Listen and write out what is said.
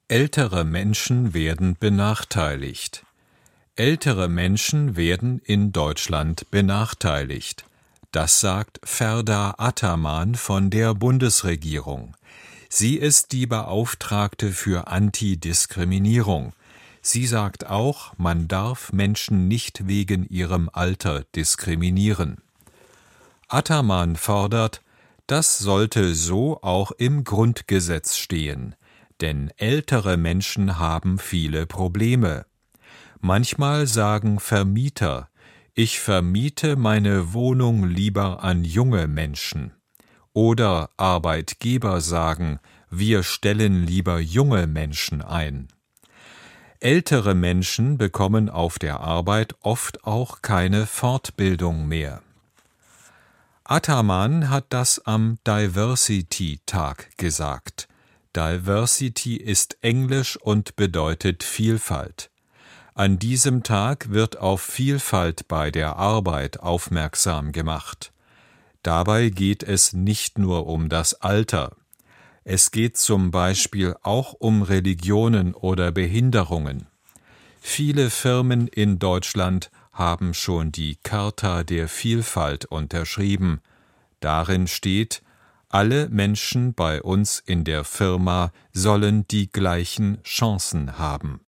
Ältere Menschen werden benachteiligt. Ältere Menschen werden in Deutschland benachteiligt. Das sagt Ferda Ataman von der Bundesregierung. Sie ist die Beauftragte für Antidiskriminierung. Sie sagt auch, man darf Menschen nicht wegen ihrem Alter diskriminieren. Ataman fordert, das sollte so auch im Grundgesetz stehen, denn ältere Menschen haben viele Probleme. Manchmal sagen Vermieter, ich vermiete meine Wohnung lieber an junge Menschen. Oder Arbeitgeber sagen, wir stellen lieber junge Menschen ein. Ältere Menschen bekommen auf der Arbeit oft auch keine Fortbildung mehr. Ataman hat das am Diversity-Tag gesagt. Diversity ist Englisch und bedeutet Vielfalt. An diesem Tag wird auf Vielfalt bei der Arbeit aufmerksam gemacht. Dabei geht es nicht nur um das Alter. Es geht zum Beispiel auch um Religionen oder Behinderungen. Viele Firmen in Deutschland haben schon die Charta der Vielfalt unterschrieben. Darin steht, alle Menschen bei uns in der Firma sollen die gleichen Chancen haben.